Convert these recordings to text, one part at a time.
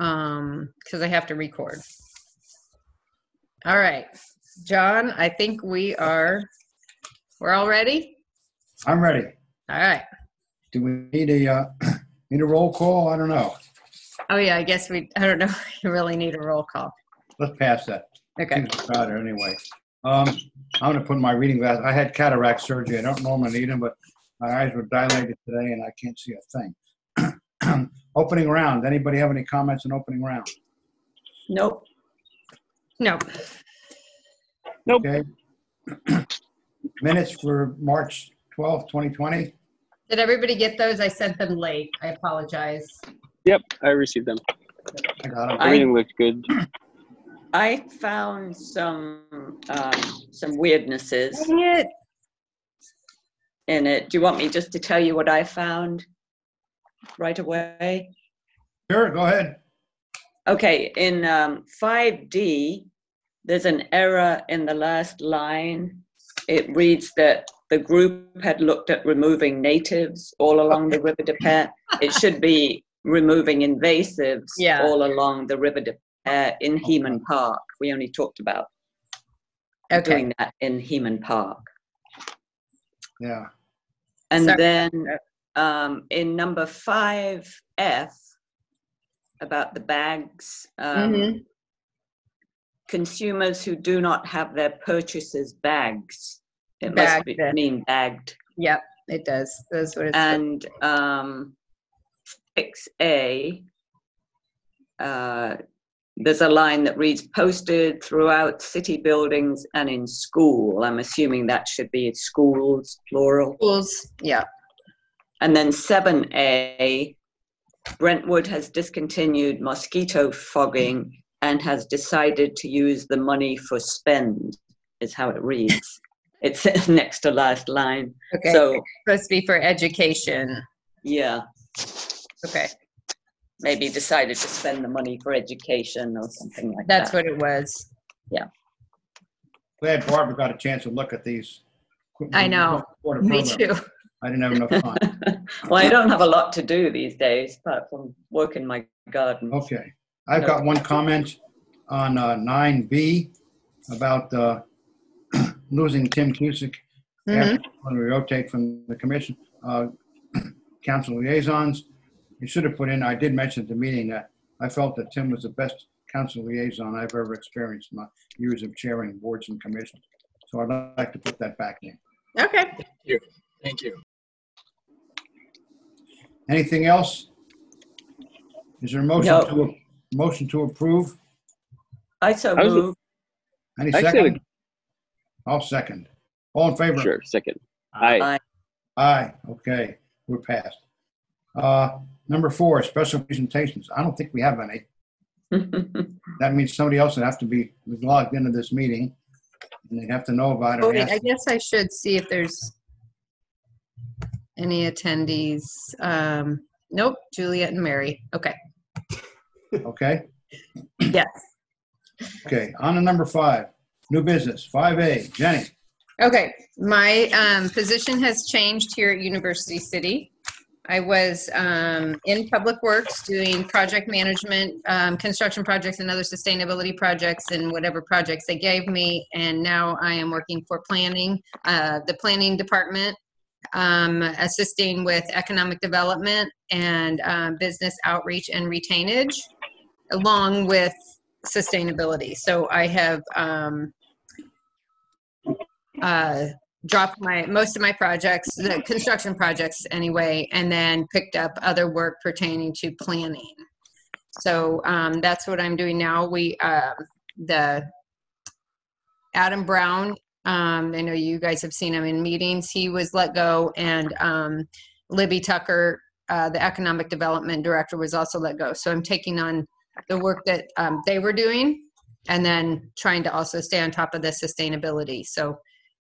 because I have to record. All right, John, I think we're all ready? I'm ready. All right. Do we need a roll call? I don't know. Oh yeah, I guess I don't know. You really need a roll call. Let's pass that. Okay. Things are crowded anyway. I'm going to put my reading glasses. I had cataract surgery. I don't normally need them, but my eyes were dilated today and I can't see a thing. Opening round. Anybody have any comments on opening round? Nope. Nope. Nope. Okay. Minutes for March 12th, 2020. Did everybody get those? I sent them late. I apologize. Yep, I received them. I got them. Everything looked good. I found some weirdnesses Dang it. in it. Do you want me just to tell you what I found right away? Sure, go ahead. Okay, in 5D, there's an error in the last line. It reads that the group had looked at removing natives all along the River de Pet. It should be removing invasives all along the River de Pet in Heman Park. We only talked about doing that in Heman Park. Yeah. And then in number 5F, about the bags, consumers who do not have their purchases bags. It must mean bagged. Yep, it does. That's what it's and 6A, there's a line that reads, posted throughout city buildings and in school. I'm assuming that should be schools, plural. Schools, yeah. And then 7A, Brentwood has discontinued mosquito fogging and has decided to use the money for spend, is how it reads. It's next to last line. Okay, so it's supposed to be for education. Yeah. Okay. Maybe decided to spend the money for education or something like that. That's what it was. Yeah. Glad Barbara got a chance to look at these. I know. Me too. I didn't have enough time. Well, I don't have a lot to do these days, apart from work in my garden. Okay. I've got one comment on 9B about losing Tim Cusick when we rotate from the commission, council liaisons. You should have put in, I did mention at the meeting that I felt that Tim was the best council liaison I've ever experienced in my years of chairing boards and commissions. So I'd like to put that back in. Okay. Thank you. Thank you. Anything else? Is there a motion to approve? I so move. Any second? I'll second. All in favor? Sure, second. Aye. Aye. Okay, we're passed. Number 4, special presentations. I don't think we have any. That means somebody else would have to be logged into this meeting, and they'd have to know about it. Oh, wait, I guess I should see if there's any attendees. Nope, Juliet and Mary. Okay. Okay. Yes. Okay, on to number 5, new business, 5A, Jenny. Okay, my position has changed here at University City. I was in Public Works doing project management, construction projects and other sustainability projects and whatever projects they gave me. And now I am working for planning, the planning department, assisting with economic development and business outreach and retainage, along with sustainability. So I have dropped most of my projects, the construction projects anyway, and then picked up other work pertaining to planning. So that's what I'm doing now. The Adam Brown, I know you guys have seen him in meetings. He was let go, and Libby Tucker, the economic development director, was also let go. So I'm taking on the work that they were doing, and then trying to also stay on top of the sustainability. So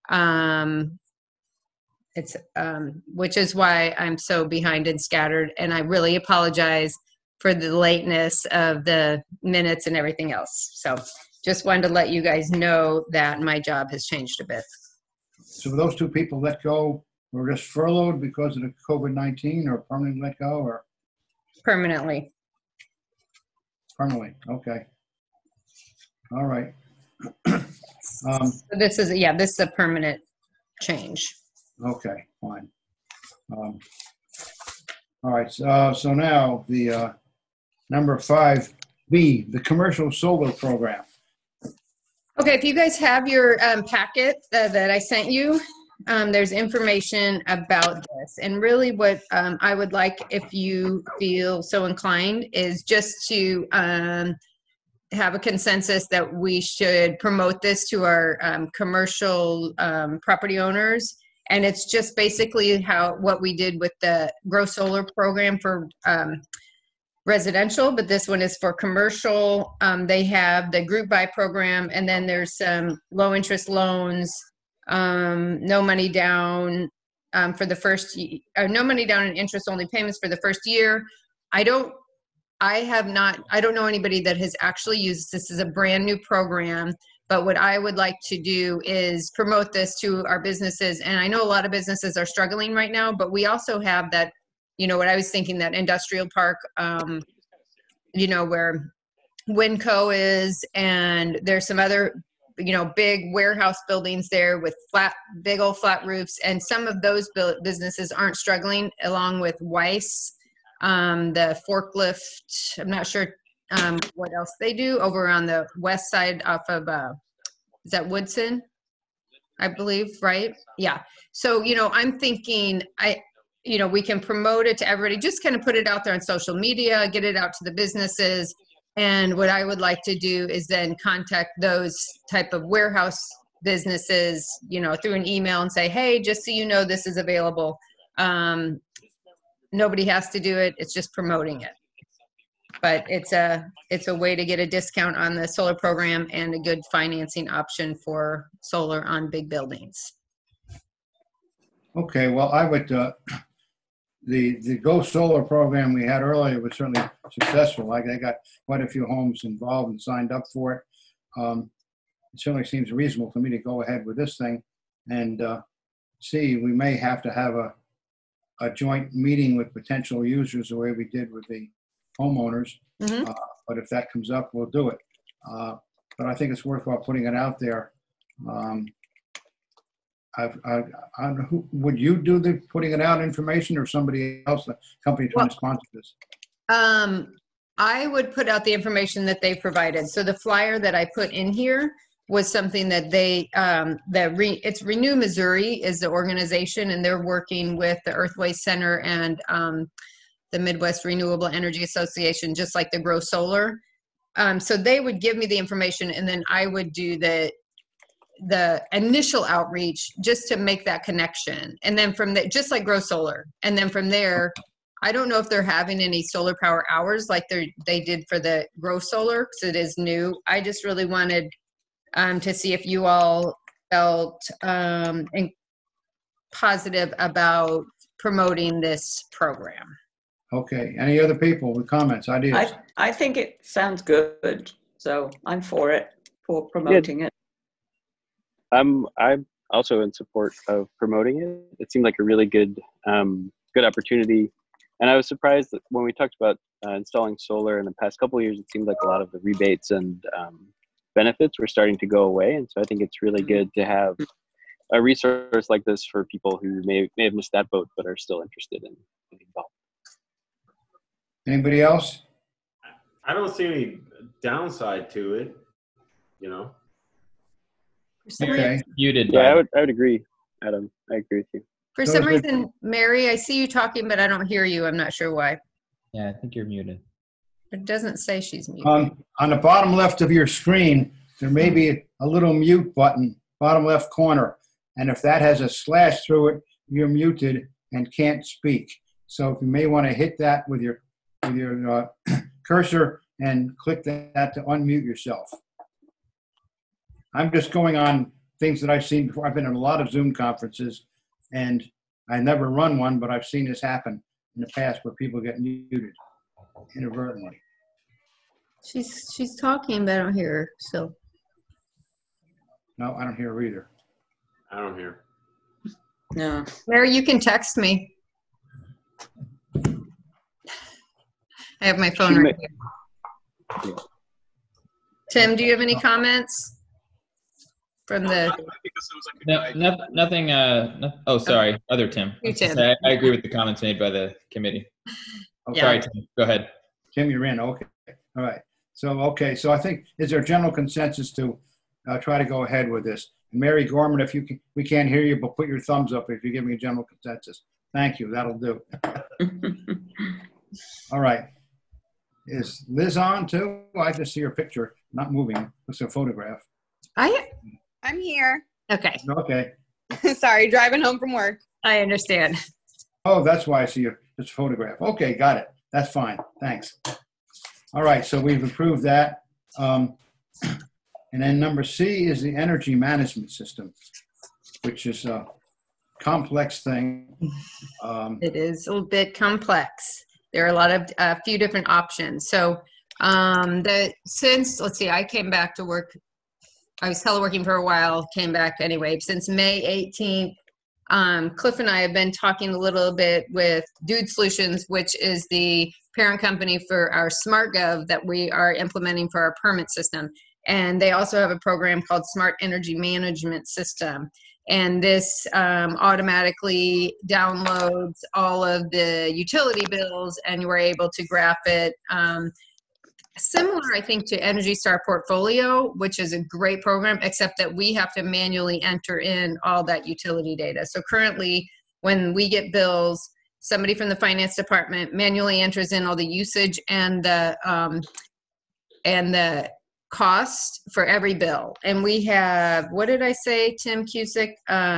it's which is why I'm so behind and scattered, and I really apologize for the lateness of the minutes and everything else. So just wanted to let you guys know that my job has changed a bit. So those 2 people let go were just furloughed because of the COVID-19, or permanently let go, or? Permanently. Permanently, okay. All right. So this is, yeah, this is a permanent change. Okay, fine. All right, so now the number 5B, the commercial solar program. Okay, if you guys have your packet that I sent you, there's information about this. And really what I would like, if you feel so inclined, is just to have a consensus that we should promote this to our commercial property owners. And it's just basically what we did with the Grow Solar program for residential, but this one is for commercial. They have the group buy program, and then there's some low interest loans, no money down for the first no money down and interest only payments for the first year. I don't know anybody that has actually used this. Is a brand new program, but what I would like to do is promote this to our businesses. And I know a lot of businesses are struggling right now, but we also have that, you know, what I was thinking, that industrial park, you know, where Winco is, and there's some other, you know, big warehouse buildings there with big old flat roofs. And some of those businesses aren't struggling, along with Weiss, the forklift. I'm not sure what else they do over on the west side off of, is that Woodson? I believe, right? Yeah. So, you know, I'm thinking, you know, we can promote it to everybody, just kind of put it out there on social media, get it out to the businesses. And what I would like to do is then contact those type of warehouse businesses, you know, through an email and say, hey, just so you know, this is available. Nobody has to do it. It's just promoting it. But it's a way to get a discount on the solar program and a good financing option for solar on big buildings. Okay, well, I would, the Go Solar program we had earlier was certainly successful. Like, they got quite a few homes involved and signed up for it. It certainly seems reasonable to me to go ahead with this thing and see. We may have to have a joint meeting with potential users the way we did with the homeowners. Mm-hmm. But if that comes up, we'll do it. But I think it's worthwhile putting it out there. Would you do the putting it out information, or somebody else, the company trying to sponsor this? I would put out the information that they provided. So the flyer that I put in here was something that they, it's Renew Missouri is the organization, and they're working with the Earthway Center and the Midwest Renewable Energy Association, just like the Grow Solar. So they would give me the information, and then I would do the initial outreach just to make that connection. And then from there, just like Grow Solar. And then from there, I don't know if they're having any solar power hours like they did for the Grow Solar, because it is new. I just really wanted to see if you all felt positive about promoting this program. Okay, any other people with comments, ideas? I think it sounds good, so I'm for it, for promoting it. I'm also in support of promoting it. It seemed like a really good opportunity, and I was surprised that when we talked about installing solar in the past couple of years, it seemed like a lot of the rebates and benefits were starting to go away. And so I think it's really good to have a resource like this for people who may have missed that boat but are still interested in getting involved. Anybody else? I don't see any downside to it, you know. Okay. Muted. Yeah, I would agree, Adam. I agree with you. For some reason, Mary, I see you talking, but I don't hear you. I'm not sure why. Yeah, I think you're muted. It doesn't say she's muted. On the bottom left of your screen, there may be a little mute button, bottom left corner. And if that has a slash through it, you're muted and can't speak. So you may want to hit that with your cursor and click that to unmute yourself. I'm just going on things that I've seen before. I've been in a lot of Zoom conferences, and I never run one, but I've seen this happen in the past where people get muted inadvertently. She's talking, but I don't hear her. So no, I don't hear her either. I don't hear. No. Mary, you can text me. I have my phone right here. Tim, do you have any comments from the? Nothing. Oh, sorry. Other Tim. You, Tim. I agree with the comments made by the committee. Okay. Sorry, Tim. Go ahead. Tim, you're in. Okay. All right. So I think, is there general consensus to try to go ahead with this? Mary Gorman, if you can, we can't hear you, but put your thumbs up if you give me a general consensus. Thank you. That'll do. All right. Is Liz on too? I just see her picture not moving. It's a photograph. I'm here. Okay. Okay. Sorry, driving home from work. I understand. Oh, that's why I see you. It's a photograph. Okay, got it. That's fine. Thanks. All right, so we've approved that. And then number C is the energy management system, which is a complex thing. It is a little bit complex. There are a few different options. So let's see, I came back to work. I was teleworking for a while, came back anyway. Since May 18th, Cliff and I have been talking a little bit with Dude Solutions, which is the parent company for our SmartGov that we are implementing for our permit system. And they also have a program called Smart Energy Management System. And this automatically downloads all of the utility bills, and you are able to graph it. Similar, I think, to Energy Star Portfolio, which is a great program, except that we have to manually enter in all that utility data. So currently, when we get bills, somebody from the finance department manually enters in all the usage and the cost for every bill. And we have, what did I say, Tim Cusick?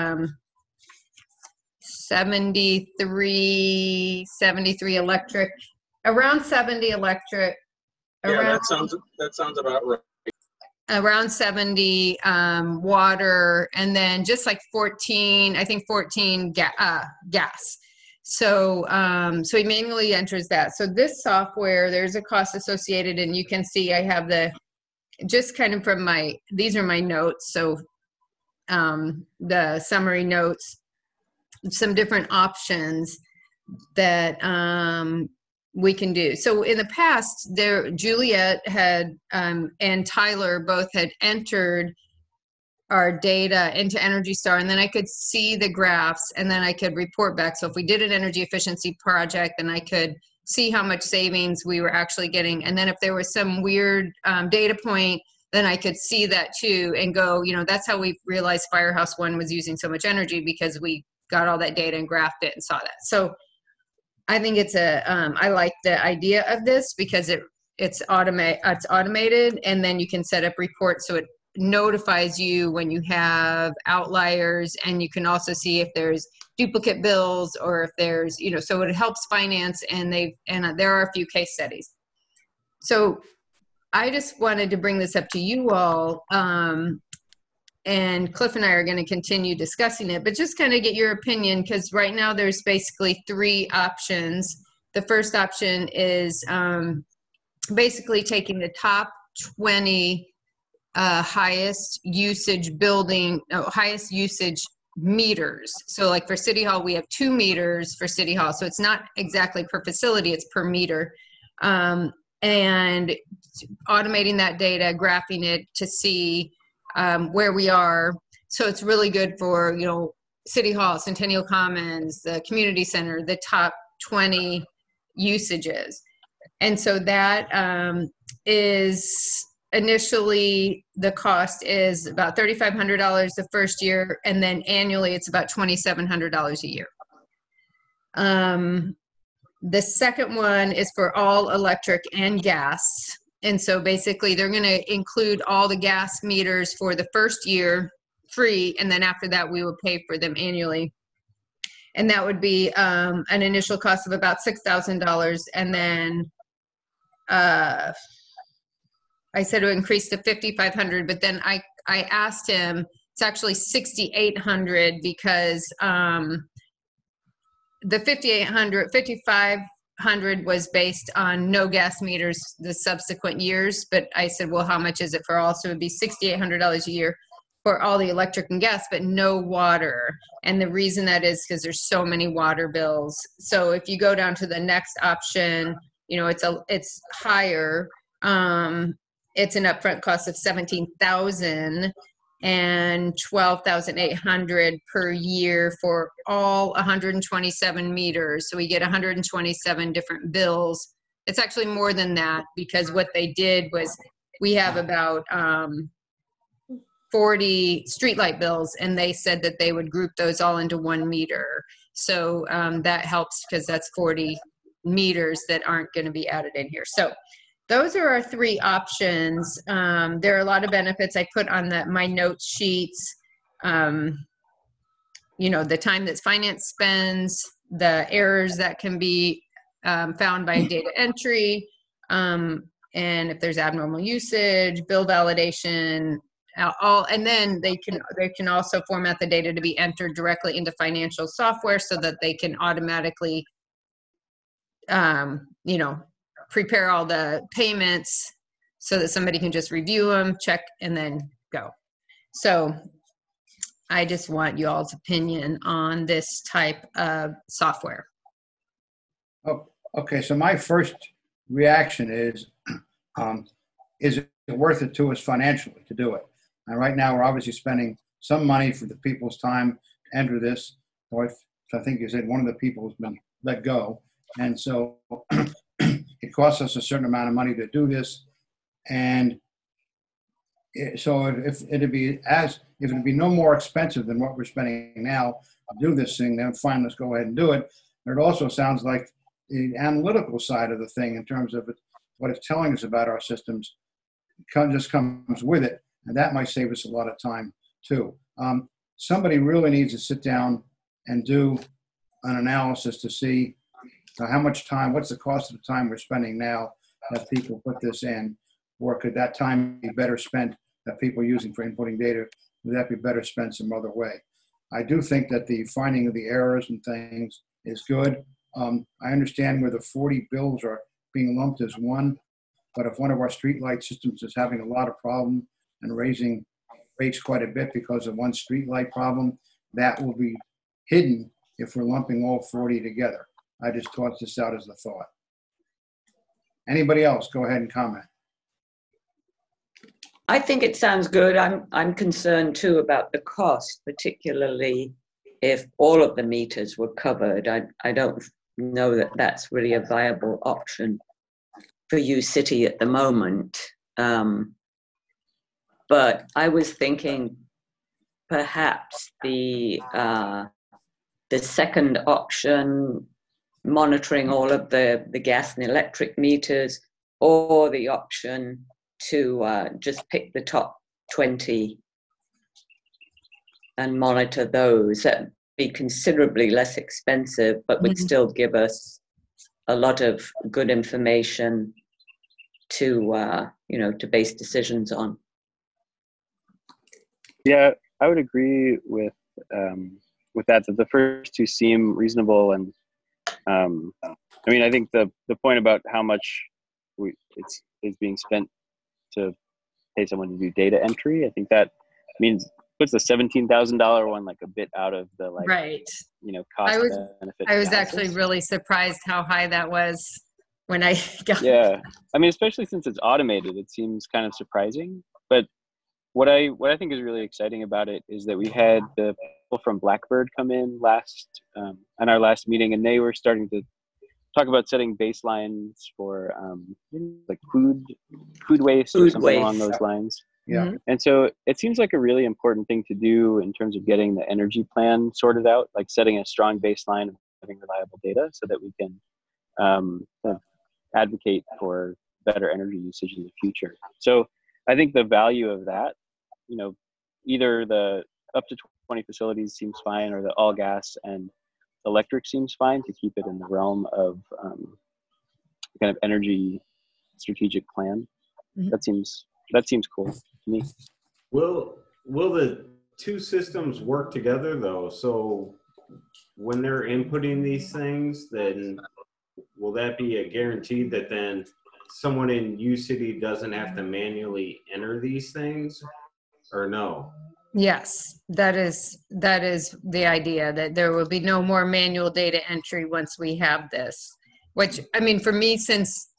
73 electric, around 70 electric. Yeah, that sounds about right. Around 70 water, and then just like 14 gas. So so he manually enters that. So this software, there's a cost associated, and you can see I have just kind of from these are my notes. So the summary notes, some different options that we can do. So in the past, Juliet had and Tyler both had entered our data into Energy Star, and then I could see the graphs, and then I could report back. So if we did an energy efficiency project, then I could see how much savings we were actually getting. And then if there was some weird data point, then I could see that too and go, that's how we realized Firehouse 1 was using so much energy, because we got all that data and graphed it and saw that. So I think I like the idea of this because it's automated, and then you can set up reports so it notifies you when you have outliers, and you can also see if there's duplicate bills or if there's, so it helps finance, and there are a few case studies. So I just wanted to bring this up to you all, and Cliff and I are going to continue discussing it, but just kind of get your opinion, because right now there's basically 3 options. The first option is basically taking the top 20 highest usage highest usage meters. So like for City Hall, we have 2 meters for City Hall. So it's not exactly per facility, it's per meter. And automating that data, graphing it to see where we are. So it's really good for, City Hall, Centennial Commons, the community center, the top 20 usages. And so that is initially, the cost is about $3,500 the first year, and then annually it's about $2,700 a year. The second one is for all electric and gas. And so basically they're going to include all the gas meters for the first year free, and then after that we will pay for them annually. And that would be an initial cost of about $6,000, and then I said it would increase to $5,500, but then I asked him, it's actually $6,800 because the $5,500 was based on no gas meters the subsequent years. But I said, well, how much is it for all? So it would be $6,800 a year for all the electric and gas, but no water. And the reason that is because there's so many water bills. So if you go down to the next option, it's higher. It's an upfront cost of $17,000 and $12,800 per year for all 127 meters. So we get 127 different bills. It's actually more than that, because what they did was we have about 40 streetlight bills, and they said that they would group those all into 1 meter. So that helps, because that's 40 meters that aren't going to be added in here. So those are our 3 options. There are a lot of benefits I put on my notes sheets. You know, the time that finance spends, the errors that can be found by data entry, and if there's abnormal usage, bill validation, and then they can also format the data to be entered directly into financial software so that they can automatically, you know, prepare all the payments so that somebody can just review them, check, and then go. So I just want you all's opinion on this type of software. Oh, okay, so my first reaction is it worth it to us financially to do it? And right now, we're obviously spending some money for the people's time to enter this. Or I think you said one of the people has been let go. And so it costs us a certain amount of money to do this. And so if it'd be no more expensive than what we're spending now to do this thing, then fine, let's go ahead and do it. But it also sounds like the analytical side of the thing, in terms of what it's telling us about our systems, just comes with it. And that might save us a lot of time too. Somebody really needs to sit down and do an analysis to see how much time, what's the cost of the time we're spending now that people put this in, or could that time be better spent that people are using for inputting data? Would that be better spent some other way? I do think that the finding of the errors and things is good. I understand where the 40 bills are being lumped as one, but if one of our streetlight systems is having a lot of problem and raising rates quite a bit because of one streetlight problem, that will be hidden if we're lumping all 40 together. I just tossed this out as a thought. Anybody else? Go ahead and comment. I think it sounds good. I'm concerned too about the cost, particularly if all of the meters were covered. I don't know that that's really a viable option for UCity at the moment. But I was thinking perhaps the second option, monitoring all of the gas and electric meters, or the option to just pick the top 20 and monitor those. That'd be considerably less expensive, but would still give us a lot of good information to to base decisions on. Yeah, I would agree with that the first 2 seem reasonable, and I mean, I think the point about how much is being spent to pay someone to do data entry, I think that puts the $17,000 one like a bit out of the right, cost benefit. I was actually really surprised how high that was when I got. Yeah, I mean, especially since it's automated, it seems kind of surprising. But what I think is really exciting about it is that we had the people from Blackbird come in on our last meeting, and they were starting to talk about setting baselines for like food waste or something along those lines. Yeah. And so it seems like a really important thing to do in terms of getting the energy plan sorted out, like setting a strong baseline of having reliable data so that we can kind of advocate for better energy usage in the future. So I think the value of that, either the up to 20 facilities seems fine, or the all gas and electric seems fine, to keep it in the realm of kind of energy strategic plan. Mm-hmm. That seems cool to me. Will the 2 systems work together though? So when they're inputting these things, then will that be a guarantee that then someone in UCity doesn't have to manually enter these things, or no? Yes, that is the idea, that there will be no more manual data entry once we have this. Which, I mean, for me, since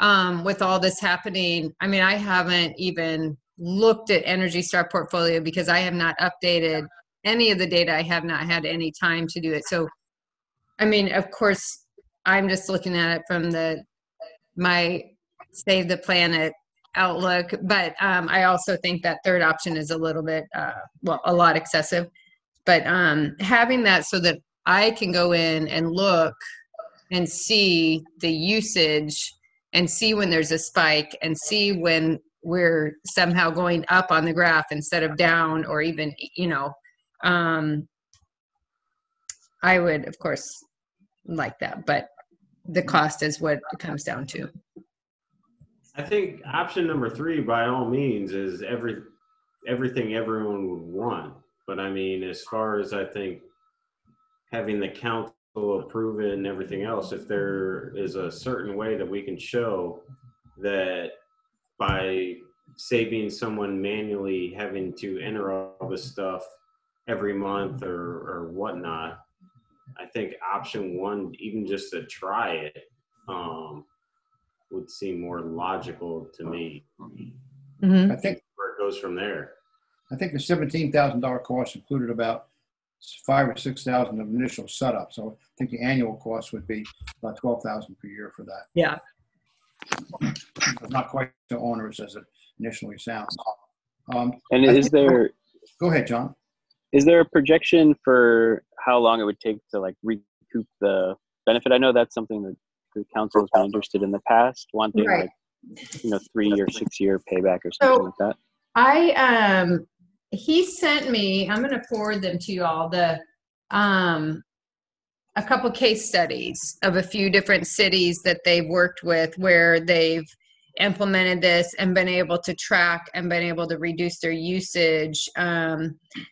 with all this happening, I mean, I haven't even looked at Energy Star portfolio because I have not updated any of the data. I have not had any time to do it. So, I mean, of course, I'm just looking at it from my Save the Planet outlook, but I also think that third option is a little bit, well, a lot excessive. But having that so that I can go in and look and see the usage and see when there's a spike and see when we're somehow going up on the graph instead of down, or even, you know, I would, of course, like that, but the cost is what it comes down to. I think option number 3, by all means, is everything everyone would want. But I mean, as far as I think having the council approve it and everything else, if there is a certain way that we can show that by saving someone manually having to enter all this stuff every month or whatnot, I think option 1, even just to try it, would seem more logical to me. Mm-hmm. I think where it goes from there. I think the $17,000 cost included about $5,000 or $6,000 of initial setup. So I think the annual cost would be about $12,000 per year for that. Yeah. It's not quite so onerous as it initially sounds. And is there? Go ahead, John. Is there a projection for how long it would take to like recoup the benefit? I know that's something that the council has been interested in the past, wanting Right. like 3 or 6 year payback or something like that. He sent me, I'm going to forward them to you all, a couple case studies of a few different cities that they've worked with where they've implemented this and been able to track and been able to reduce their usage. Yeah,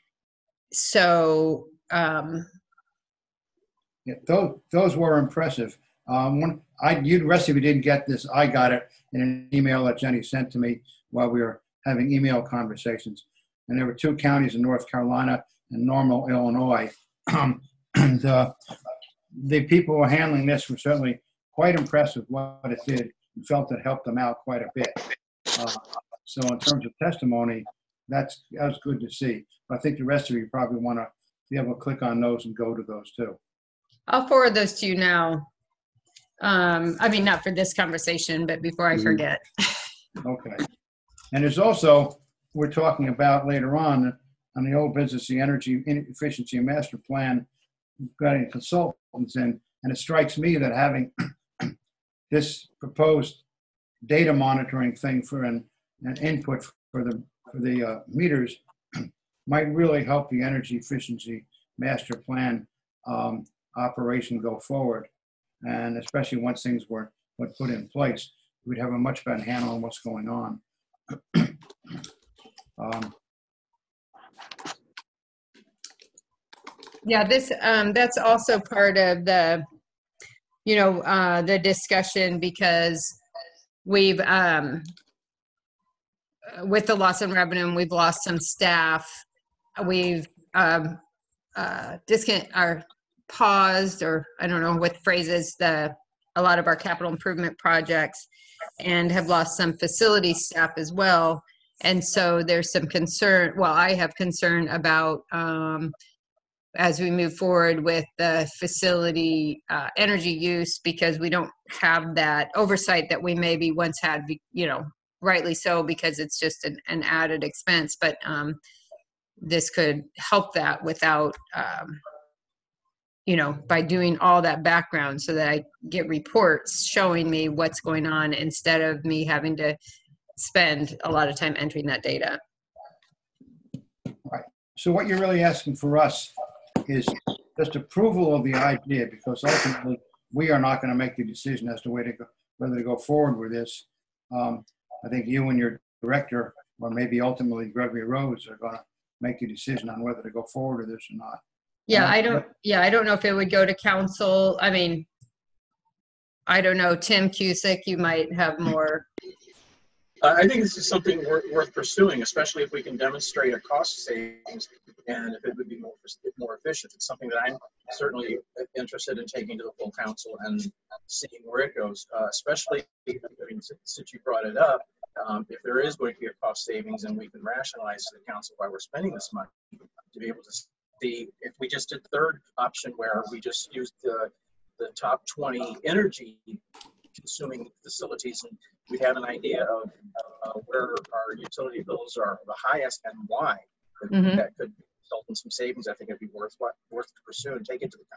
those were impressive. You, the rest of you didn't get this. I got it in an email that Jenny sent to me while we were having email conversations. And there were 2 counties in North Carolina and Normal, Illinois. And the people who were handling this were certainly quite impressed with what it did and felt it helped them out quite a bit. So in terms of testimony, that was good to see. But I think the rest of you probably want to be able to click on those and go to those too. I'll forward those to you now. I mean, not for this conversation, but before I forget. Okay. And there's also, we're talking about later on the old business, the energy efficiency master plan, getting consultants in, and it strikes me that having this proposed data monitoring thing for an input for the meters might really help the energy efficiency master plan operation go forward. And especially once things were put in place, we'd have a much better handle on what's going on. Yeah, this that's also part of the, the discussion, because we've with the loss in revenue, we've lost some staff. We've paused, or I don't know what phrases, a lot of our capital improvement projects, and have lost some facility staff as well. And so there's some concern. Well, I have concern about as we move forward with the facility energy use, because we don't have that oversight that we maybe once had, rightly so, because it's just an added expense. But this could help that without, by doing all that background, so that I get reports showing me what's going on instead of me having to spend a lot of time entering that data. Right. So what you're really asking for us is just approval of the idea, because ultimately we are not going to make the decision as to whether to go forward with this. I think you and your director, or maybe ultimately Gregory Rose, are going to make the decision on whether to go forward with this or not. Yeah, I don't know if it would go to council. I mean, I don't know, Tim Cusick, you might have more I think this is something worth pursuing, especially if we can demonstrate a cost savings and if it would be more efficient. It's something that I'm certainly interested in taking to the full council and seeing where it goes, especially, I mean, since you brought it up, if there is going to be a cost savings and we can rationalize to the council why we're spending this money, to be able to see if we just did the third option where we just used the top 20 energy consuming facilities, and we'd have an idea of where our utility bills are the highest and why. Mhm. That could result in some savings. I think it'd be worth to pursue and take it to the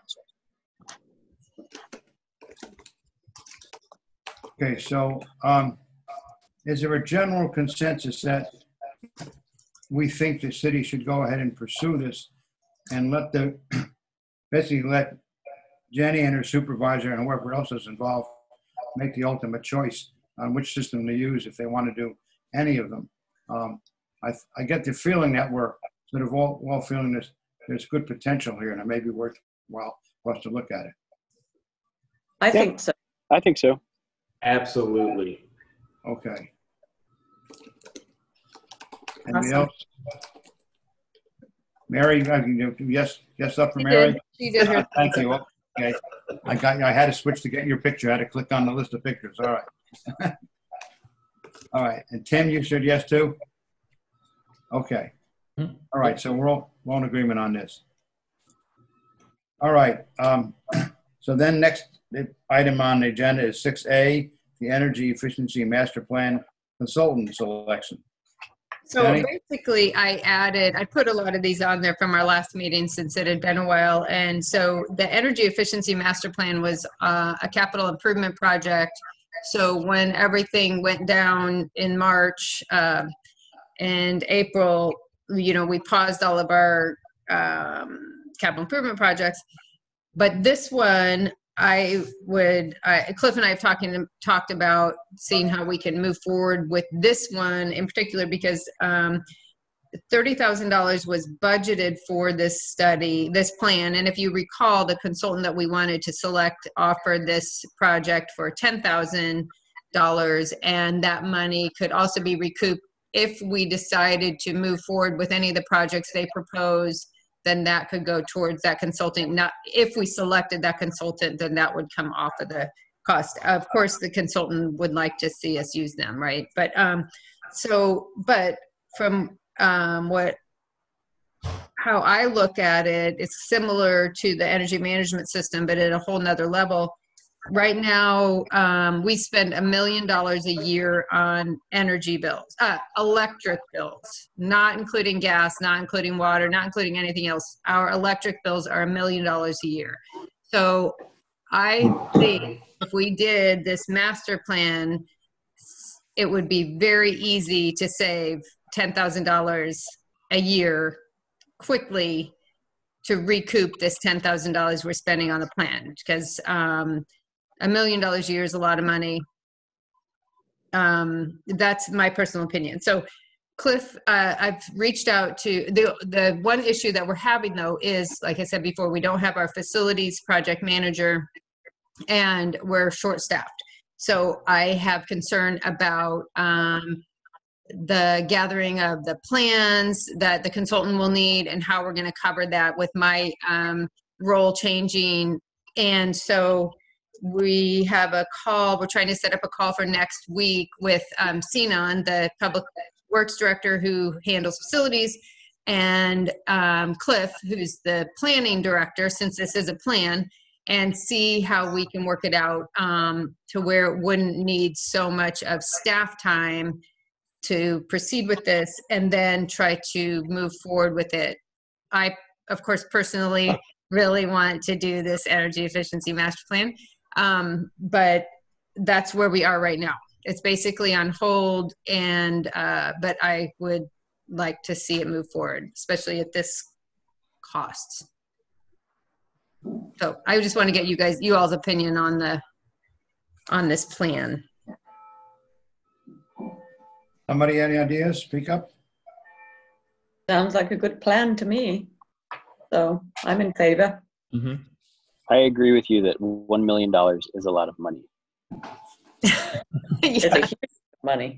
council. Okay, so is there a general consensus that we think the city should go ahead and pursue this and basically let Jenny and her supervisor and whoever else is involved make the ultimate choice on which system to use if they want to do any of them? I get the feeling that we're sort of all feeling there's good potential here, and it may be worthwhile for us to look at it. I think so. I think so. Absolutely. Okay. Anybody else? Mary, yes up for She Mary? did. She did her Thank you. Okay. I had to switch to get your picture. I had to click on the list of pictures. All right. All right. And Tim, you said yes too? Okay. All right. So we're all in agreement on this. All right. So then next item on the agenda is 6A, the Energy Efficiency Master Plan Consultant Selection. So Jenny? basically, I put a lot of these on there from our last meeting since it had been a while. And so the Energy Efficiency Master Plan was a capital improvement project. So when everything went down in March and April, we paused all of our capital improvement projects. But this one, Cliff and I have talked about seeing how we can move forward with this one in particular, because $30,000 was budgeted for this study, this plan. And if you recall, the consultant that we wanted to select offered this project for $10,000, and that money could also be recouped if we decided to move forward with any of the projects they proposed. Then that could go towards that consultant. Not if we selected that consultant, then that would come off of the cost. Of course, the consultant would like to see us use them, right? But but from how I look at it, it's similar to the energy management system, but at a whole nother level. Right now, we spend $1 million a year on energy bills, electric bills, not including gas, not including water, not including anything else. Our electric bills are $1 million a year. So I think if we did this master plan, it would be very easy to save $10,000 a year quickly to recoup this $10,000 we're spending on the plan, because $1 million a year is a lot of money. That's my personal opinion. So Cliff, I've reached out to the one issue that we're having though is, like I said before, we don't have our facilities project manager and we're short-staffed. So I have concern about the gathering of the plans that the consultant will need and how we're going to cover that with my role changing. And so we have a call, we're trying to set up a call for next week with Sinan, the public works director who handles facilities, and Cliff, who's the planning director, since this is a plan, and see how we can work it out to where it wouldn't need so much of staff time to proceed with this, and then try to move forward with it. I, of course, personally really want to do this energy efficiency master plan. But that's where we are right now. It's basically on hold, and but I would like to see it move forward, especially at this cost. So I just want to get you all's opinion on this plan. Somebody, any ideas? Speak up. Sounds like a good plan to me. So I'm in favor. Mm-hmm. I agree with you that $1 million is a lot of money. It's a huge money.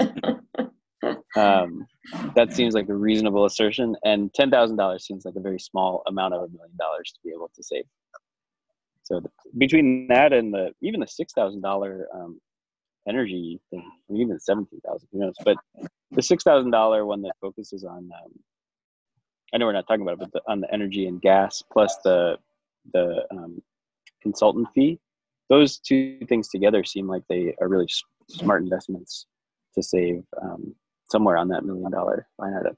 That seems like a reasonable assertion, and $10,000 seems like a very small amount of $1 million to be able to save. So between that and even the $6,000 energy thing, I mean, even the $17,000, who knows? But the $6,000 one that focuses on, I know we're not talking about it, but on the energy and gas plus the consultant fee, those two things together seem like they are really smart investments to save somewhere on that $1 million line item.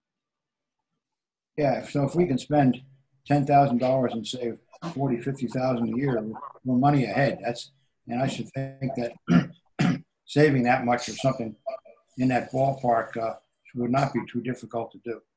Yeah, so if we can spend $10,000 and save 40, 50,000 a year, we're money ahead. And I should think that saving that much or something in that ballpark would not be too difficult to do.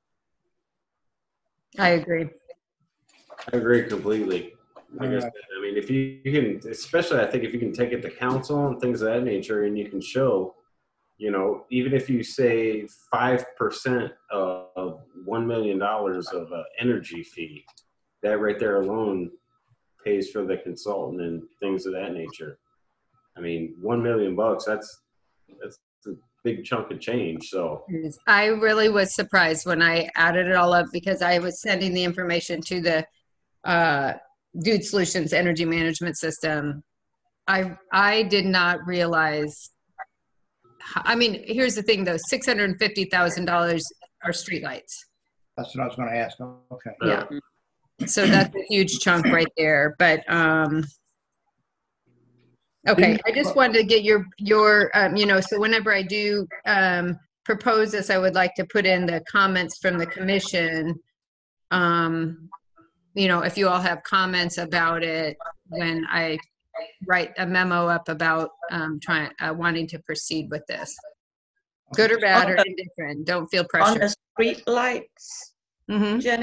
I agree. I agree completely. Like I said, I mean, if you can, especially I think if you can take it to council and things of that nature, and you can show, you know, even if you save 5% of $1 million of energy fee, that right there alone pays for the consultant and things of that nature. I mean, $1 million, that's a big chunk of change. So I really was surprised when I added it all up, because I was sending the information to the Dude Solutions energy management system. I did not realize. I mean, here's the thing, though: $650,000 are streetlights. That's what I was going to ask. Okay. Yeah. So that's a huge chunk right there. But okay, I just wanted to get your you know, so whenever I do propose this, I would like to put in the comments from the commission. You know, if you all have comments about it when I write a memo up about wanting to proceed with this, good or bad or indifferent. Don't feel pressure. On the street lights, Mm-hmm. Jenny,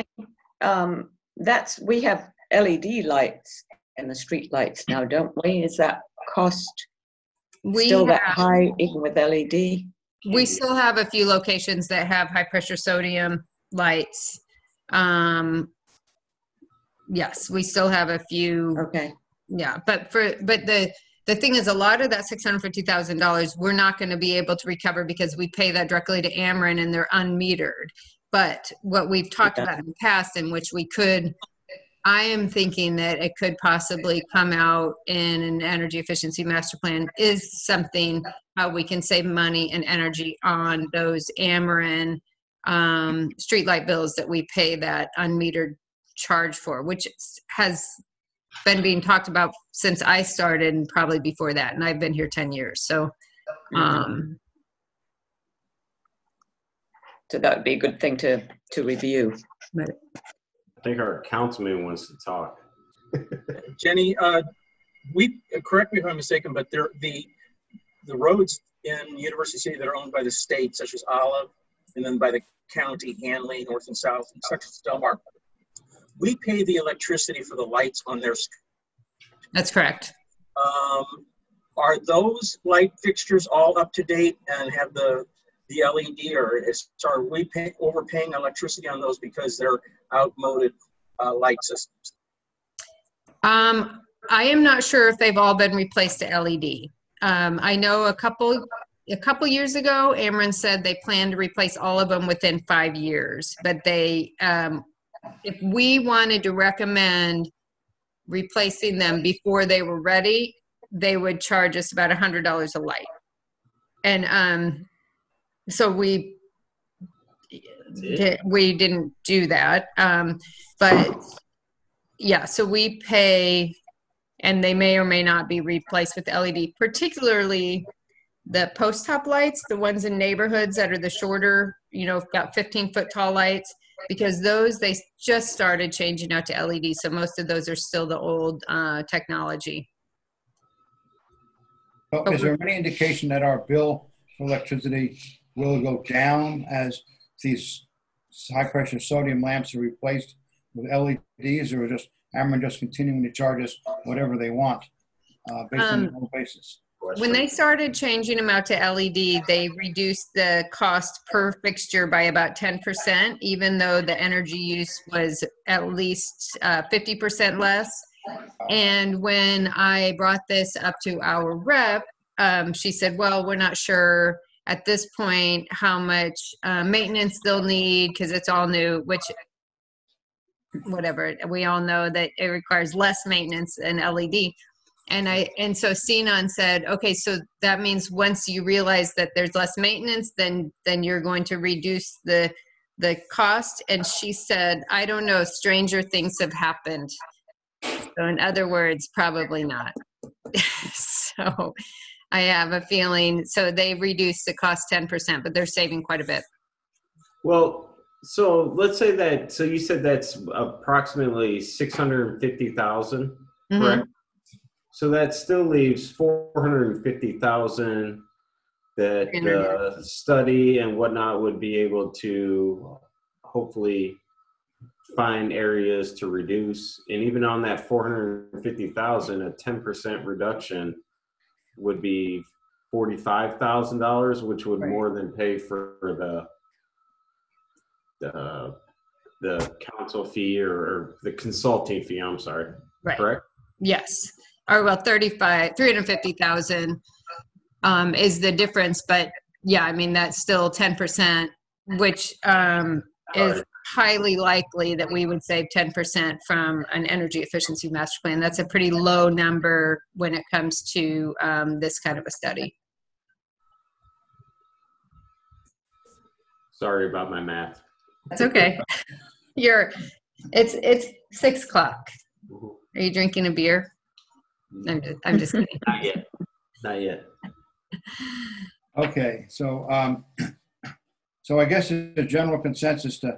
we have LED lights in the street lights now, don't we? Is that cost still that high even with LED? We still have a few locations that have high pressure sodium lights. Yes, we still have a few. Okay. Yeah, but the thing is, a lot of that $650,000 we're not going to be able to recover because we pay that directly to Ameren and they're unmetered. But what we've talked about in the past, in which we could, I am thinking that it could possibly come out in an energy efficiency master plan, is something how we can save money and energy on those Ameren streetlight bills that we pay that unmetered charge for, which has been being talked about since I started and probably before that, and I've been here 10 years. So so that would be a good thing to review. I think our councilman wants to talk. Jenny, correct me if I'm mistaken, but the roads in University City that are owned by the state, such as Olive, and then by the county, Hanley, North and South, and such as Del Mar, we pay the electricity for the lights on their street. That's correct. Are those light fixtures all up to date and have the LED, or are we overpaying electricity on those because they're outmoded light systems? I am not sure if they've all been replaced to LED. I know a couple years ago, Ameren said they plan to replace all of them within 5 years, but they, if we wanted to recommend replacing them before they were ready, they would charge us about $100 a light. And so we didn't do that. But yeah, so we pay, and they may or may not be replaced with LED, particularly the post top lights, the ones in neighborhoods that are the shorter, you know, about 15-foot tall lights, because those, they just started changing out to LED. So most of those are still the old technology. So is there any indication that our bill for electricity will go down as these high pressure sodium lamps are replaced with LEDs, or just Ameren just continuing to charge us whatever they want based on the whole basis? When they started changing them out to LED, they reduced the cost per fixture by about 10%, even though the energy use was at least 50% less. And when I brought this up to our rep, she said, well, we're not sure at this point how much maintenance they'll need because it's all new, which whatever, we all know that it requires less maintenance than LED. And so Sinan said, okay, so that means once you realize that there's less maintenance, then you're going to reduce the cost. And she said, I don't know, stranger things have happened. So in other words, probably not. So I have a feeling, so they reduced the cost 10%, but they're saving quite a bit. Well, so let's say that, so you said that's approximately 650,000, correct? So that still leaves 450,000 that the study and whatnot would be able to hopefully find areas to reduce. And even on that 450,000, a 10% reduction would be $45,000, which would more than pay for the council fee or the consulting fee. I'm sorry. Right. Correct? Yes. Or well, 350,000 is the difference, but yeah, I mean that's still 10%, which is highly likely that we would save 10% from an energy efficiency master plan. That's a pretty low number when it comes to this kind of a study. Sorry about my math. That's okay. It's 6 o'clock. Are you drinking a beer? I'm just kidding. Not yet. Not yet. Okay, so so I guess the general consensus to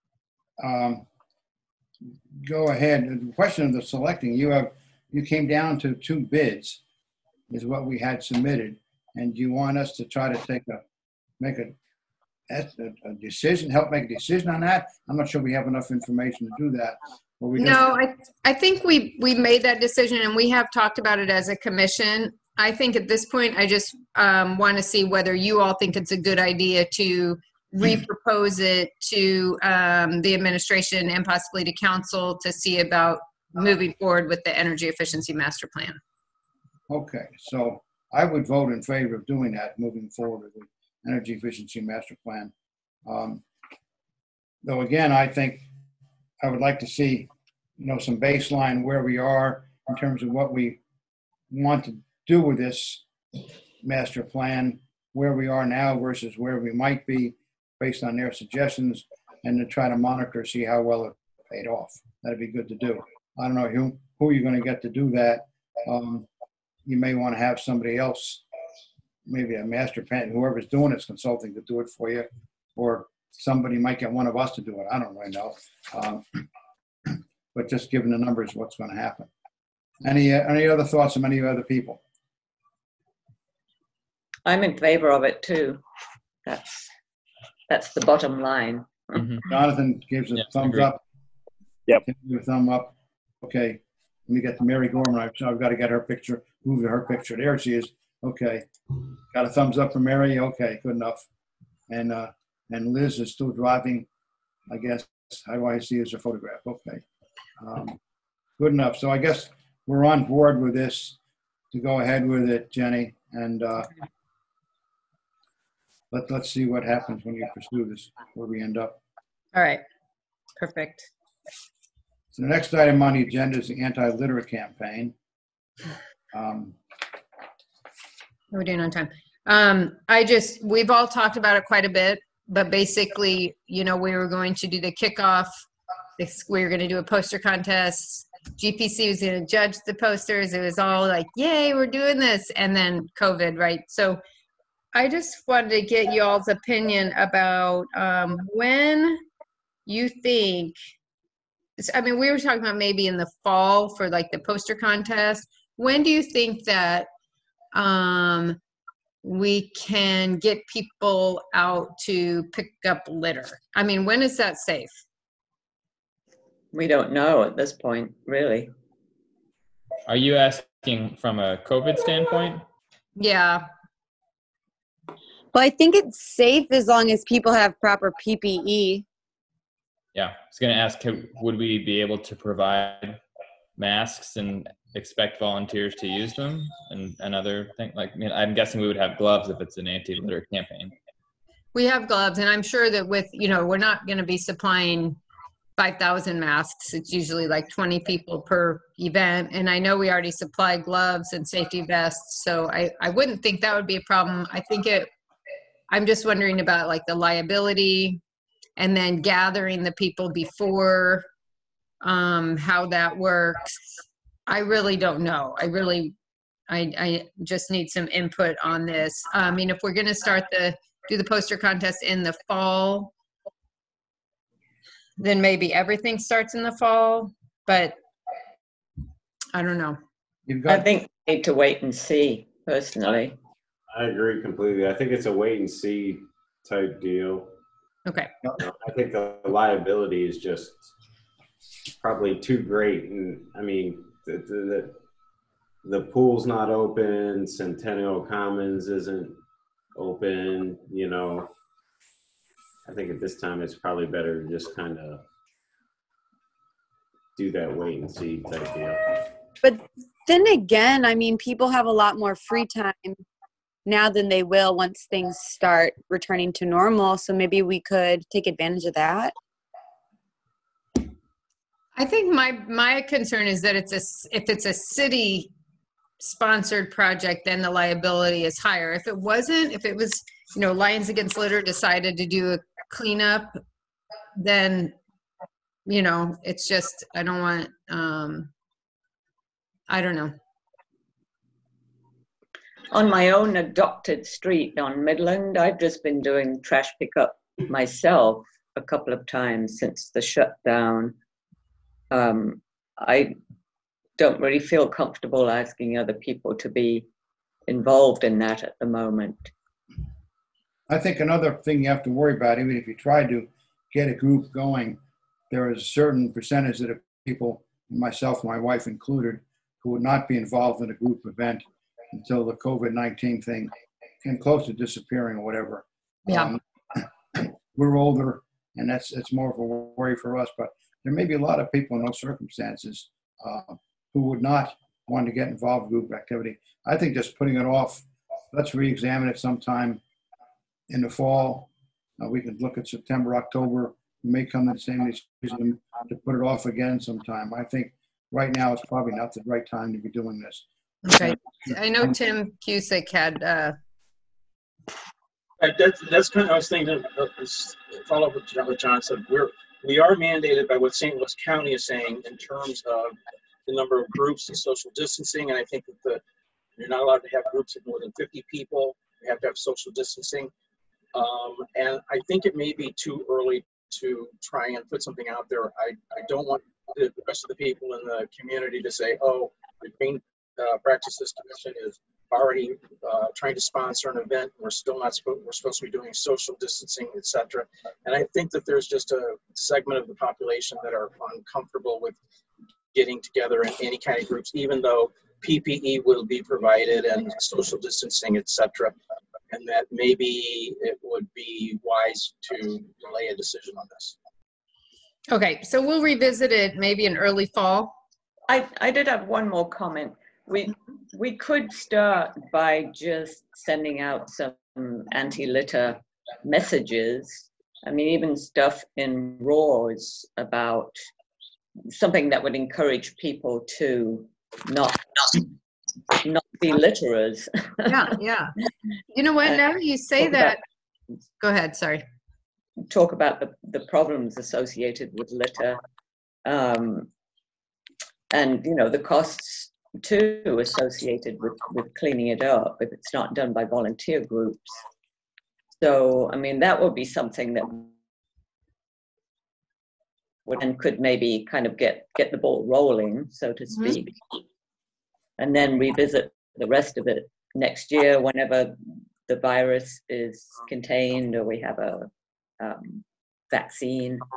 go ahead. The question of the selecting, you came down to 2 bids, is what we had submitted, and you want us to try to make a decision, help make a decision on that? I'm not sure we have enough information to do that. No, I think we made that decision and we have talked about it as a commission. I think at this point, I just want to see whether you all think it's a good idea to repropose it to the administration and possibly to council to see about moving forward with the energy efficiency master plan. Okay, so I would vote in favor of doing that, moving forward with the energy efficiency master plan. Though again, I think I would like to see, some baseline where we are in terms of what we want to do with this master plan, where we are now versus where we might be based on their suggestions, and to try to monitor, see how well it paid off. That'd be good to do. I don't know who you're going to get to do that. You may want to have somebody else, maybe a master plan, whoever's doing this consulting, to do it for you, or somebody might get one of us to do it. I don't really know. But just given the numbers, what's going to happen. Any other thoughts from any other people? I'm in favor of it too. That's the bottom line. Mm-hmm. Jonathan gives a thumbs up. Yep. Give a thumb up. Okay. Let me get to Mary Gorman. I've got to get her picture. Move to her picture. There she is. Okay. Got a thumbs up from Mary. Okay. Good enough. And Liz is still driving, I guess. How do I see as a photograph? Okay. Good enough. So I guess we're on board with this to go ahead with it, Jenny. And let's see what happens when you pursue this, where we end up. All right. Perfect. So the next item on the agenda is the anti-litter campaign. How are we doing on time? We've all talked about it quite a bit, but basically, we were going to do the kickoff. We were going to do a poster contest. GPC was going to judge the posters. It was all like, yay, we're doing this. And then COVID, right? So I just wanted to get you all's opinion about when you think, we were talking about maybe in the fall for like the poster contest. When do you think that we can get people out to pick up litter? When is that safe? We don't know at this point, really. Are you asking from a COVID standpoint? Yeah. Well, I think it's safe as long as people have proper PPE. Yeah, I was going to ask, would we be able to provide masks and expect volunteers to use them, and another thing? Like, I mean, I'm guessing we would have gloves if it's an anti-litter campaign. We have gloves, and I'm sure that with, we're not going to be supplying 5,000 masks. It's usually like 20 people per event. And I know we already supply gloves and safety vests, so I wouldn't think that would be a problem. I'm just wondering about like the liability and then gathering the people before, how that works. I really don't know. I just need some input on this. I mean, if we're going to do the poster contest in the fall, then maybe everything starts in the fall, but I don't know. I think we need to wait and see, personally. I agree completely. I think it's a wait and see type deal. Okay. I think the liability is just probably too great. And I mean, the pool's not open, Centennial Commons isn't open, I think at this time it's probably better to just kind of do that wait and see type deal. But then again, I mean, people have a lot more free time now than they will once things start returning to normal. So maybe we could take advantage of that. I think my concern is that if it's a city sponsored project, then the liability is higher. If it wasn't, if it was, Lions Against Litter decided to do a cleanup, then, it's just, I don't want, I don't know. On my own adopted street on Midland, I've just been doing trash pickup myself a couple of times since the shutdown. I don't really feel comfortable asking other people to be involved in that at the moment. I think another thing you have to worry about, even if you try to get a group going, there is a certain percentage of people, myself, my wife included, who would not be involved in a group event until the COVID-19 thing came close to disappearing or whatever. Yeah. We're older, and it's more of a worry for us, but there may be a lot of people in those circumstances who would not want to get involved in group activity. I think just putting it off, let's re-examine it sometime in the fall. We can look at September, October. We may come to the same decision to put it off again sometime. I think right now it's probably not the right time to be doing this. Okay. I know Tim Cusick had. That's kind of, I was thinking, follow up with what John said. We are mandated by what St. Louis County is saying in terms of the number of groups and social distancing. And I think that you're not allowed to have groups of more than 50 people. You have to have social distancing. And I think it may be too early to try and put something out there. I don't want the rest of the people in the community to say, oh, the Green Practices Commission is already trying to sponsor an event. We're still not we're supposed to be doing social distancing, etc. And I think that there's just a segment of the population that are uncomfortable with getting together in any kind of groups, even though PPE will be provided and social distancing, etc. And that maybe it would be wise to delay a decision on this. Okay, so we'll revisit it maybe in early fall. I did have one more comment. We could start by just sending out some anti-litter messages. I mean, even stuff in RAWs about something that would encourage people to not be litterers. Yeah. You know what? Now that you say that, go ahead. Sorry. Talk about the problems associated with litter, and the costs too associated with cleaning it up if it's not done by volunteer groups. So I mean, that would be something that could maybe kind of get the ball rolling, so to speak. And then revisit the rest of it next year whenever the virus is contained or we have a vaccine.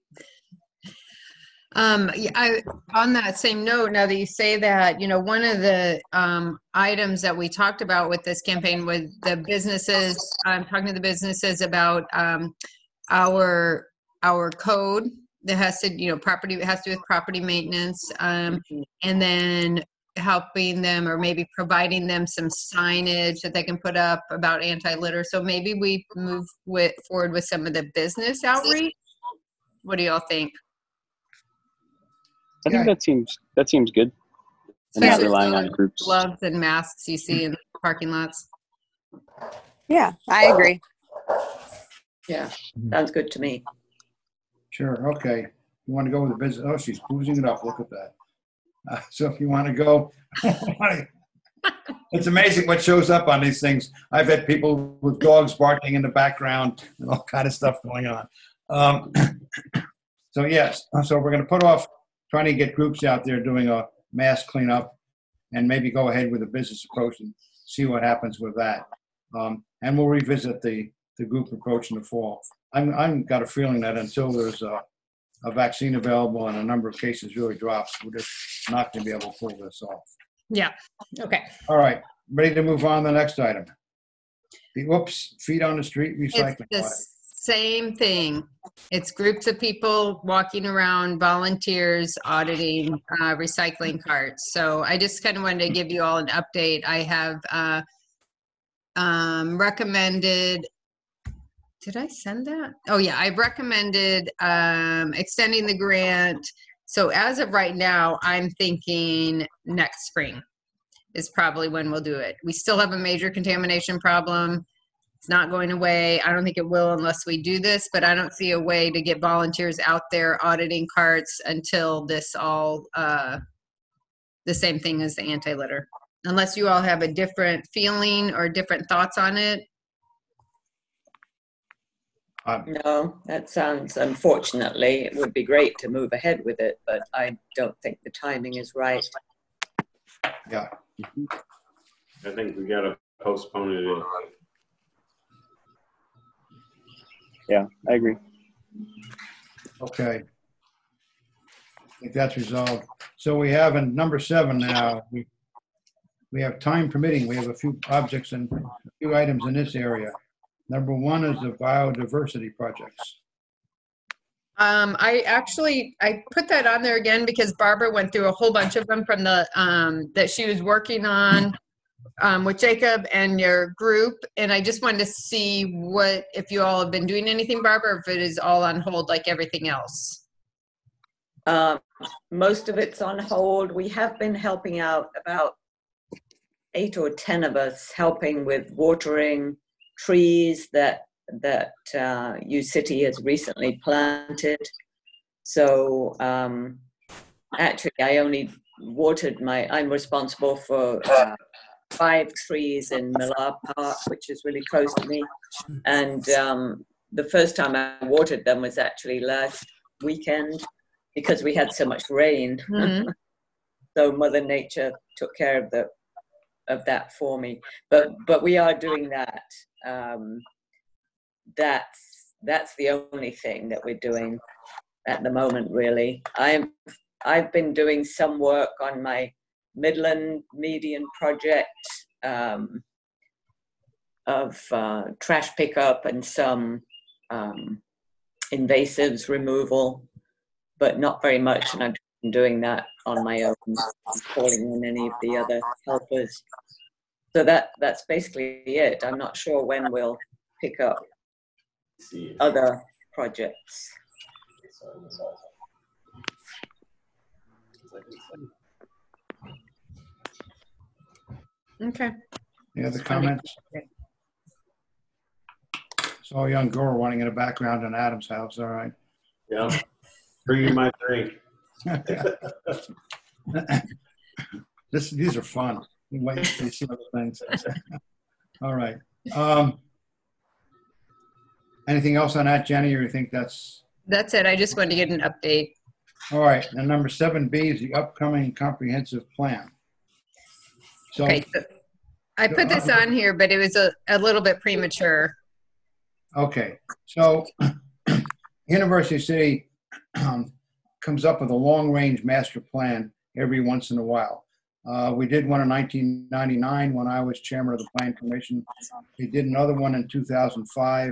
On that same note, now that you say that, one of the items that we talked about with this campaign was the businesses, talking to the businesses about our code, that has to, property, it has to do with property maintenance, and then helping them or maybe providing them some signage that they can put up about anti-litter. So maybe we move forward with some of the business outreach. What do y'all think? I think that seems good. And not Especially relying with on groups. gloves and masks you see in the parking lots. Yeah, I agree. Yeah, sounds good to me. Sure, okay. You want to go with the business? Oh, she's boozing it up. Look at that. So if you want to go, it's amazing what shows up on these things. I've had people with dogs barking in the background and all kind of stuff going on. So yes, so we're going to put off trying to get groups out there doing a mass cleanup and maybe go ahead with a business approach and see what happens with that. And we'll revisit the group approach in the fall. I've got a feeling that until there's a vaccine available and a number of cases really drops, we're just not going to be able to pull this off. Yeah. Okay. All right. Ready to move on to the next item. The feet on the street It's recycling. the audit. same thing. It's groups of people walking around, volunteers auditing recycling carts. So I just kind of wanted to give you all an update. I have recommended, did I send that? Oh yeah, I've recommended extending the grant. So as of right now, I'm thinking next spring is probably when we'll do it. We still have a major contamination problem. It's not going away. I don't think it will unless we do this, but I don't see a way to get volunteers out there auditing carts until this all, the same thing as the anti-litter. Unless you all have a different feeling or different thoughts on it. No, that sounds, unfortunately, it would be great to move ahead with it, but I don't think the timing is right. Yeah. I think we gotta postpone it. Yeah, I agree. Okay. I think that's resolved. So we have in number 7 now, we have time permitting. We have a few objects and a few items in this area. Number 1 is the biodiversity projects. I put that on there again because Barbara went through a whole bunch of them from the, that she was working on with Jacob and your group. And I just wanted to see if you all have been doing anything, Barbara, or if it is all on hold like everything else. Most of it's on hold. We have been helping out, about 8 or 10 of us, helping with watering trees that U City has recently planted. So actually I only watered I'm responsible for 5 trees in Millar Park, which is really close to me. And the first time I watered them was actually last weekend because we had so much rain. Mm-hmm. So Mother Nature took care of that for me. But we are doing that. That's the only thing that we're doing at the moment, really. I've been doing some work on my Midland Median project of trash pickup and some invasives removal, but not very much, and I've been doing that on my own, calling in any of the other helpers. So that's basically it. I'm not sure when we'll pick up other projects. Okay. Any other comments? Saw a young girl running in the background in Adam's house. All right. Yeah. Bring you my drink. These are fun. You wait to see other things. All right. Anything else on that, Jenny, or you think that's it. I just wanted to get an update. all right? And number 7B is the upcoming comprehensive plan. So, Okay. So I put this on here, but it was a little bit premature. okay. So University City comes up with a long-range master plan every once in a while. We did one in 1999 when I was chairman of the Plan Commission. We did another one in 2005.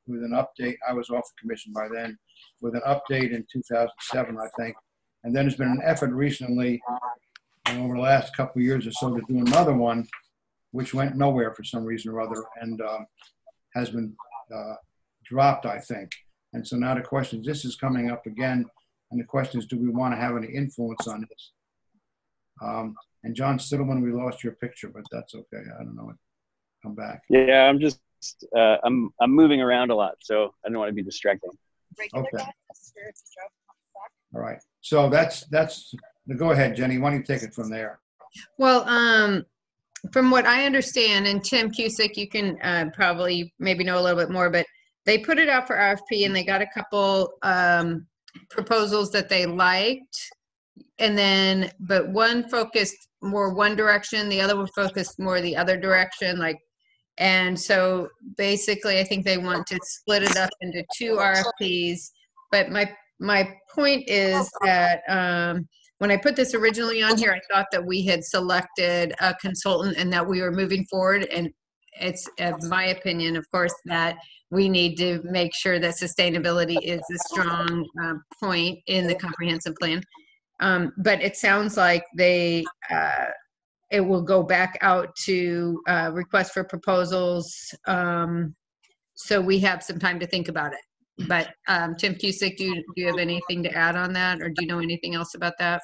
with an update. I was off the commission by then, with an update in 2007, I think. And then there's been an effort recently, over the last couple of years or so, to do another one, which went nowhere for some reason or other, and has been dropped, I think. And so now the question is, this is coming up again, and the question is, do we want to have any influence on this? And John Stittleman, we lost your picture, but that's okay. I don't know. Come back. Yeah, I'm just I'm moving around a lot, so I don't want to be distracting. Okay. All right. So that's go ahead, Jenny. Why don't you take it from there? Well, from what I understand, and Tim Cusick, you can probably maybe know a little bit more, but they put it out for RFP and they got a couple proposals that they liked. And then, but one focused more one direction, the other one focused more the other direction. And so basically, I think they want to split it up into two RFPs. But my point is that when I put this originally on here, I thought that we had selected a consultant and that we were moving forward. And it's my opinion, of course, that we need to make sure that sustainability is a strong point in the comprehensive plan. But it sounds like it will go back out to request for proposals. So we have some time to think about it. But Tim Cusick, do you have anything to add on that, or do you know anything else about that?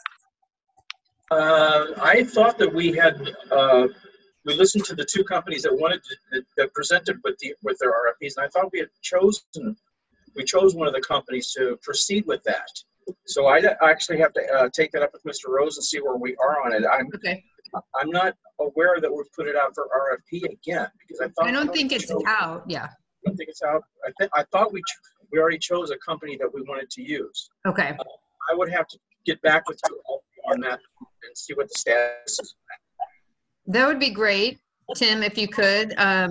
I thought that we had we listened to the two companies that presented with their RFPs, and I thought we chose one of the companies to proceed with that. So I actually have to take that up with Mr. Rose and see where we are on it. I'm not aware that we've put it out for RFP again, because I don't think it's out. Yeah. I don't think it's out. I thought we already chose a company that we wanted to use. Okay. I would have to get back with you on that and see what the status is. That would be great, Tim, if you could.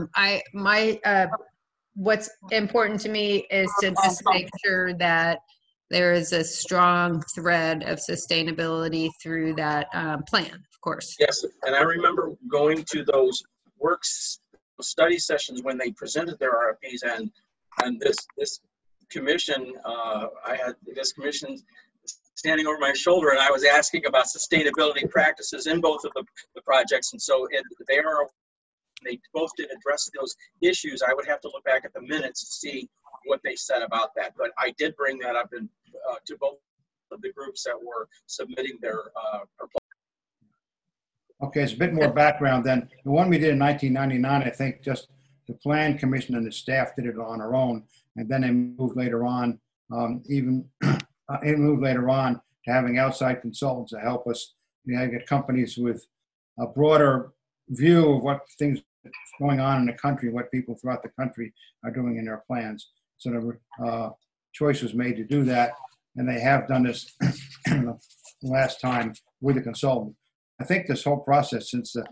What's important to me is to just make sure that there is a strong thread of sustainability through that plan, of course. Yes, and I remember going to those study sessions when they presented their RFPs, and this commission, I had this commission standing over my shoulder, and I was asking about sustainability practices in both of the projects, and so they both did address those issues. I would have to look back at the minutes to see what they said about that, but I did bring that up to both of the groups that were submitting their proposals. Okay, it's a bit more background than the one we did in 1999. I think just the Plan Commission and the staff did it on their own, and then they moved later on, moved later on to having outside consultants to help us. Get companies with a broader view of what things going on in the country, what people throughout the country are doing in their plans. So the choice was made to do that, and they have done this last time with a consultant. I think this whole process since the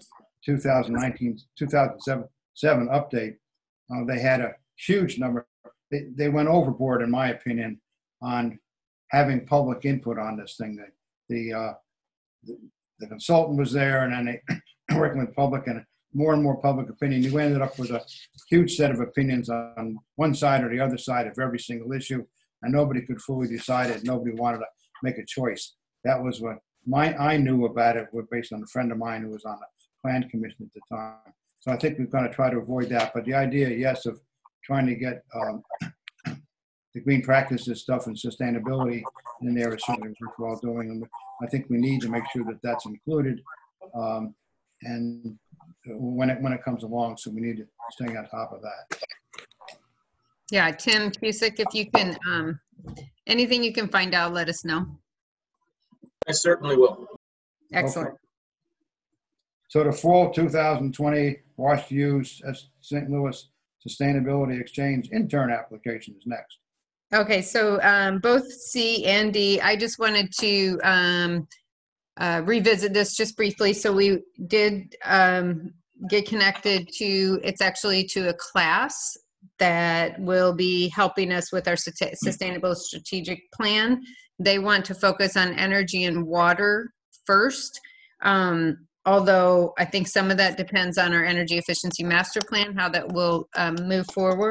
2007 update, they had a huge number. They went overboard, in my opinion, on having public input on this thing. The consultant was there, and then they working with public and more and more public opinion. You ended up with a huge set of opinions on one side or the other side of every single issue, and nobody could fully decide it. Nobody wanted to make a choice. That was what I knew about it, was based on a friend of mine who was on the Plan Commission at the time. So I think we're going to try to avoid that. But the idea, yes, of trying to get the green practices stuff and sustainability in there is certainly worthwhile doing. And I think we need to make sure that that's included. And when it comes along, so we need to stay on top of that. Yeah, Tim Cusick, if you can, anything you can find out, let us know. I certainly will. Excellent. Okay. So the fall 2020 Wash Use St. Louis Sustainability Exchange intern application is next. Okay, so both C and D, I just wanted to revisit this just briefly. So we did get connected to, it's actually to a class that will be helping us with our sustainable strategic plan. They want to focus on energy and water first, although I think some of that depends on our energy efficiency master plan, how that will move forward.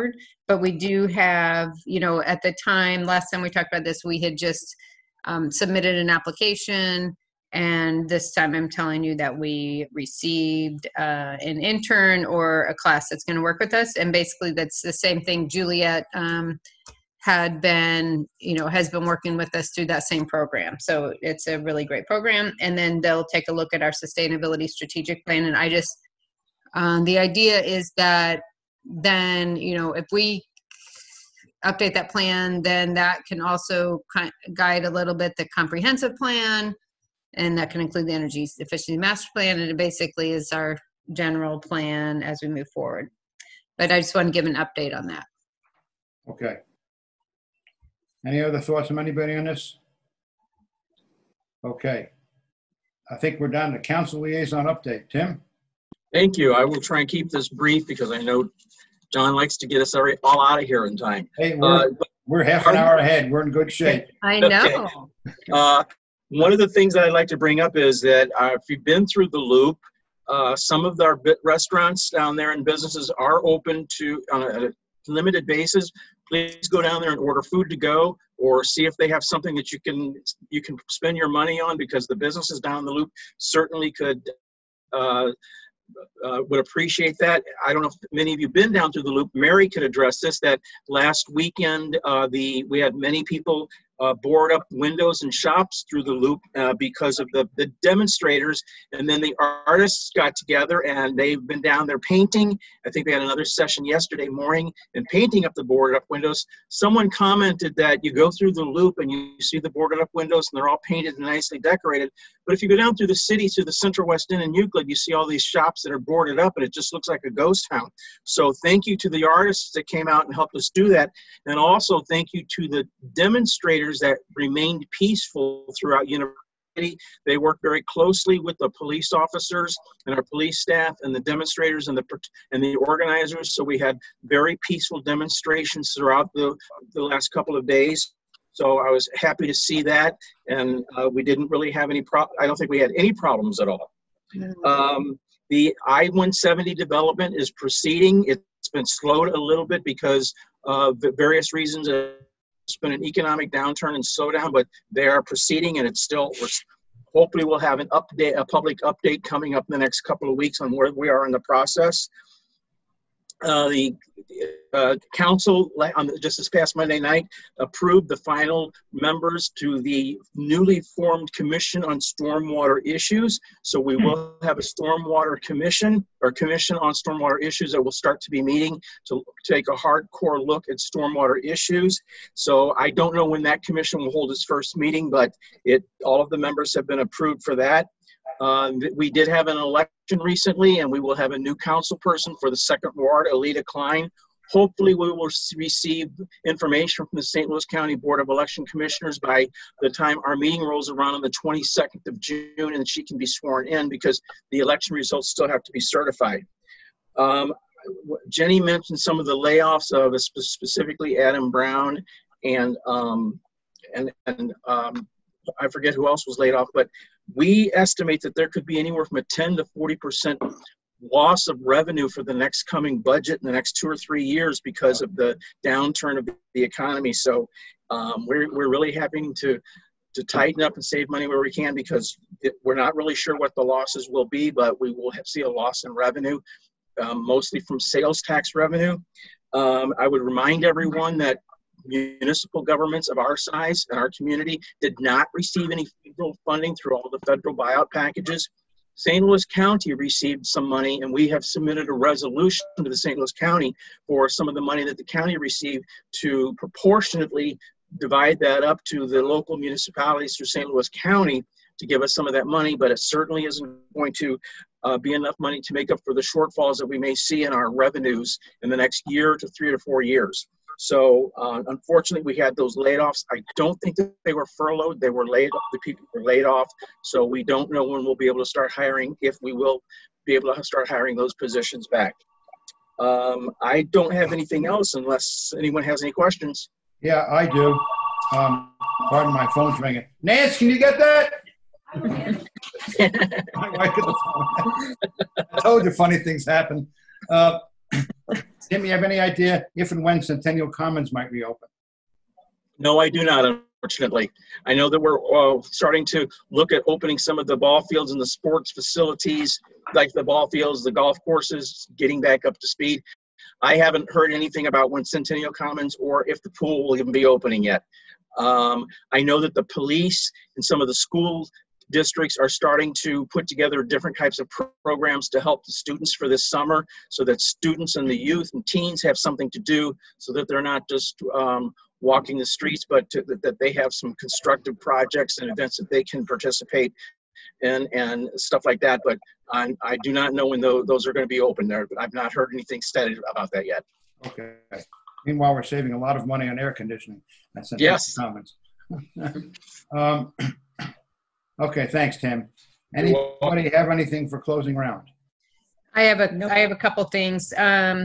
but we do have, at the time, last time we talked about this, we had just submitted an application. And this time I'm telling you that we received an intern or a class that's going to work with us. And basically that's the same thing. Juliet has been working with us through that same program. So it's a really great program. And then they'll take a look at our sustainability strategic plan. And the idea is that then, if we update that plan, then that can also guide a little bit the comprehensive plan, and that can include the energy efficiency master plan. And it basically is our general plan as we move forward. But I just want to give an update on that. Okay. Any other thoughts from anybody on this? Okay. I think we're down to council liaison update. Tim? Thank you. I will try and keep this brief because I know John likes to get us all out of here in time. Hey, we're half an hour ahead. We're in good shape. I know. Okay. One of the things that I'd like to bring up is that if you've been through the loop, some of our restaurants down there and businesses are open on a limited basis. Please go down there and order food to go, or see if they have something that you can spend your money on, because the businesses down the loop certainly could would appreciate that. I don't know if many of you have been down through the loop. Mary could address this, that last weekend we had many people board up windows and shops through the loop because of the demonstrators, and then the artists got together and they've been down there painting. I think they had another session yesterday morning and painting up the boarded up windows. Someone commented that you go through the loop and you see the boarded up windows and they're all painted and nicely decorated, but if you go down through the city, through the Central West End in Euclid, you see all these shops that are boarded up and it just looks like a ghost town. So thank you to the artists that came out and helped us do that, and also thank you to the demonstrators that remained peaceful throughout university. They worked very closely with the police officers and our police staff and the demonstrators and the organizers. So we had very peaceful demonstrations throughout the last couple of days. So I was happy to see that, and we didn't really have any I don't think we had any problems at all. The I-170 development is proceeding. It's been slowed a little bit because of the various reasons. It's been an economic downturn and slowdown, but they are proceeding, and it's still, hopefully we'll have a public update coming up in the next couple of weeks on where we are in the process. The council, just this past Monday night, approved the final members to the newly formed Commission on Stormwater Issues. So we will have a Stormwater Commission, or Commission on Stormwater Issues, that will start to be meeting to take a hardcore look at stormwater issues. So I don't know when that commission will hold its first meeting, but all of the members have been approved for that. We did have an election recently, and we will have a new council person for the 2nd Ward, Alita Klein. Hopefully we will receive information from the St. Louis County Board of Election Commissioners by the time our meeting rolls around on the 22nd of June, and she can be sworn in, because the election results still have to be certified. Jenny mentioned some of the layoffs of specifically Adam Brown and I forget who else was laid off, but we estimate that there could be anywhere from a 10 to 40% loss of revenue for the next coming budget in the next 2 or 3 years because of the downturn of the economy. So we're really having to tighten up and save money where we can, because we're not really sure what the losses will be, but we will see a loss in revenue, mostly from sales tax revenue. I would remind everyone that municipal governments of our size and our community did not receive any federal funding through all the federal buyout packages. St. Louis County received some money, and we have submitted a resolution to the St. Louis County for some of the money that the county received to proportionately divide that up to the local municipalities through St. Louis County to give us some of that money, but it certainly isn't going to be enough money to make up for the shortfalls that we may see in our revenues in the next year to 3 to 4 years. So unfortunately, we had those layoffs. I don't think that they were furloughed. They were laid off. The people were laid off. So we don't know when we'll be able to start hiring, if we will be able to start hiring those positions back. I don't have anything else unless anyone has any questions. Yeah, I do. Pardon, my phone's ringing. Nance, can you get that? My wife got the phone. I told you funny things happen. Tim, you have any idea if and when Centennial Commons might reopen? No, I do not, unfortunately. I know that we're starting to look at opening some of the ball fields and the sports facilities, like the ball fields, the golf courses, getting back up to speed. I haven't heard anything about when Centennial Commons or if the pool will even be opening yet. I know that the police and some of the school districts are starting to put together different types of programs to help the students for this summer, so that students and the youth and teens have something to do, so that they're not just walking the streets, but that they have some constructive projects and events that they can participate in and stuff like that. But I do not know when those are going to be open there. I've not heard anything stated about that yet. Okay. Meanwhile, we're saving a lot of money on air conditioning. That's Yes. Comments. Okay, thanks, Tim. Anybody have anything for closing round? I have a couple things.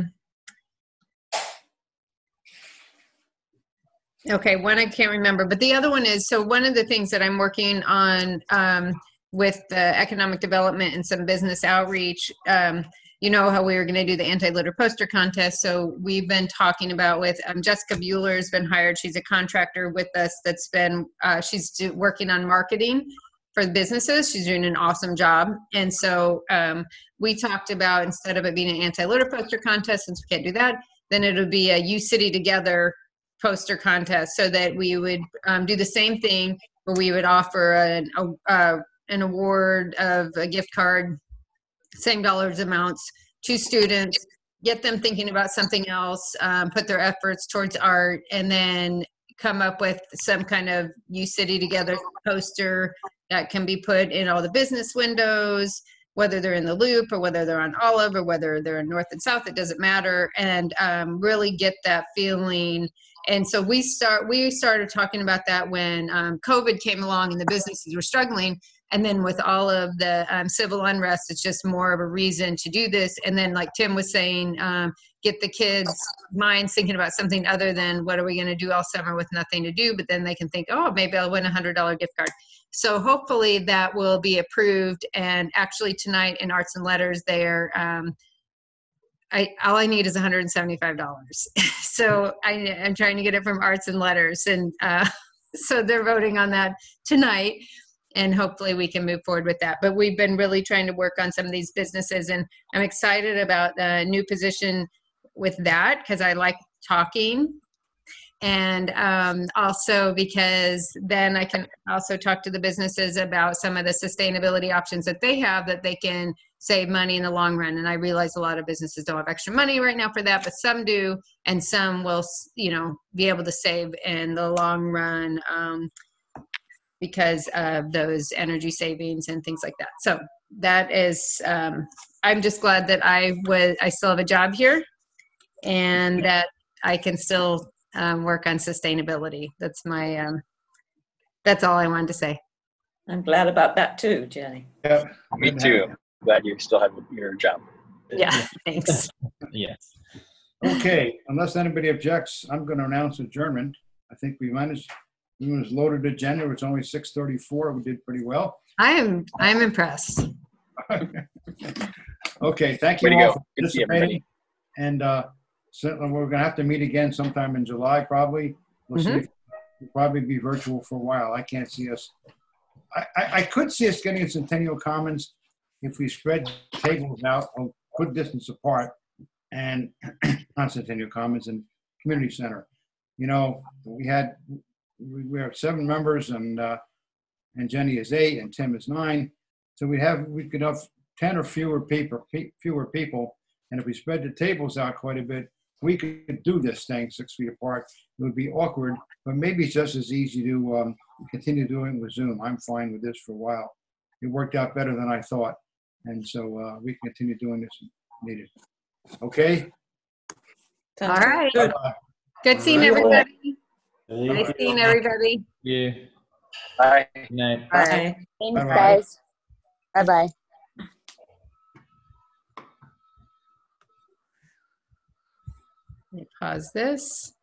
Okay, one I can't remember, but the other one is, so one of the things that I'm working on with the economic development and some business outreach, you know how we were going to do the anti-litter poster contest. So we've been talking about with Jessica Bueller has been hired. She's a contractor with us that's been, she's working on marketing for the businesses. She's doing an awesome job. And so we talked about, instead of it being an anti-litter poster contest, since we can't do that, then it would be a You City Together poster contest, so that we would do the same thing where we would offer an award of a gift card, same dollars amounts, to students, get them thinking about something else, put their efforts towards art, and then come up with some kind of You City Together poster that can be put in all the business windows, whether they're in the Loop or whether they're on Olive or whether they're in North and South, it doesn't matter, and really get that feeling. And so we started talking about that when COVID came along and the businesses were struggling. And then with all of the civil unrest, it's just more of a reason to do this. And then, like Tim was saying, get the kids' minds thinking about something other than what are we going to do all summer with nothing to do. But then they can think, oh, maybe I'll win a $100 gift card. So hopefully that will be approved. And actually tonight in Arts and Letters there, all I need is $175. So I'm trying to get it from Arts and Letters. And so they're voting on that tonight. And hopefully we can move forward with that. But we've been really trying to work on some of these businesses. And I'm excited about the new position with that, because I like talking. And also because then I can also talk to the businesses about some of the sustainability options that they have, that they can save money in the long run. And I realize a lot of businesses don't have extra money right now for that, but some do, and some will, be able to save in the long run because of those energy savings and things like that. So that is, I'm just glad that I still have a job here, and that I can still work on sustainability. That's my, that's all I wanted to say. I'm glad about that too, Jenny. Yeah, Me too. Glad you still have your job. Yeah, thanks. Yes. Okay, unless anybody objects, I'm going to announce adjournment. I think we managed. It was loaded agenda. It's only 6:34. We did pretty well. I'm impressed. Okay, thank you Way to all go. for Good to see everybody. participating. And certainly we're going to have to meet again sometime in July, probably. We'll see. We'll probably be virtual for a while. I can't see us. I could see us getting in Centennial Commons if we spread tables out a good distance apart, and on Centennial Commons and Community Center. We have 7 members, and Jenny is 8, and Tim is 9. So we could have 10 or fewer people, and if we spread the tables out quite a bit, we could do this thing 6 feet apart. It would be awkward, but maybe it's just as easy to continue doing it with Zoom. I'm fine with this for a while. It worked out better than I thought, and so we can continue doing this if needed. Okay. All right. Bye-bye. Good seeing everybody. Nice seeing everybody. Yeah. Bye. Good night. Bye. Thanks, Bye-bye. guys. Bye-bye. Let me pause this.